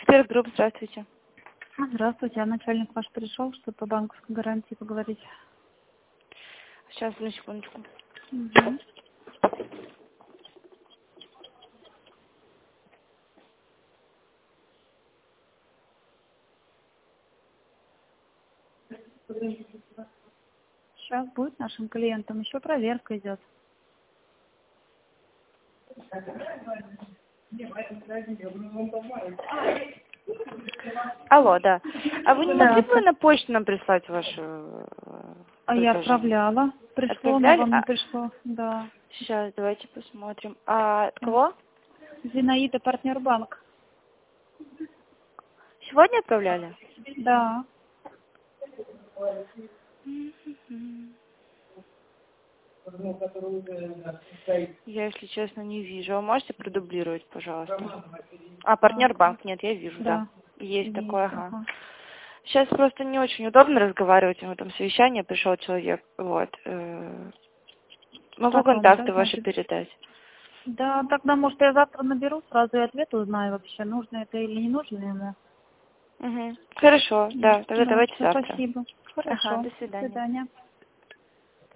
Эксперт групп, здравствуйте. Здравствуйте, а начальник ваш пришел, чтобы по банковской гарантии поговорить? Сейчас, одну секундочку. Угу. Сейчас будет нашим клиентам, еще проверка идет. Алло, да. А вы не могли Да, бы на почту нам прислать ваше а я предложение? отправляла. Пришло, но Отправляли? вам не пришло. Да. Сейчас, давайте посмотрим. А от кого? Зинаида, партнер-банк. Сегодня отправляли? Да. Я, если честно, не вижу. А можете продублировать, пожалуйста? А, партнер-банк, нет, я вижу, да. Да. Есть такое, Есть, ага. ага. Сейчас просто не очень удобно разговаривать, у него там совещание, пришел человек, вот. Могу Потом, да, контакты ваши значит? передать. Да, тогда, может, я завтра наберу, сразу и ответ узнаю вообще, нужно это или не нужно ему. Угу. Хорошо, да, тогда Да, давайте все, завтра. спасибо. Ага, Хорошо. до До свидания. свидания.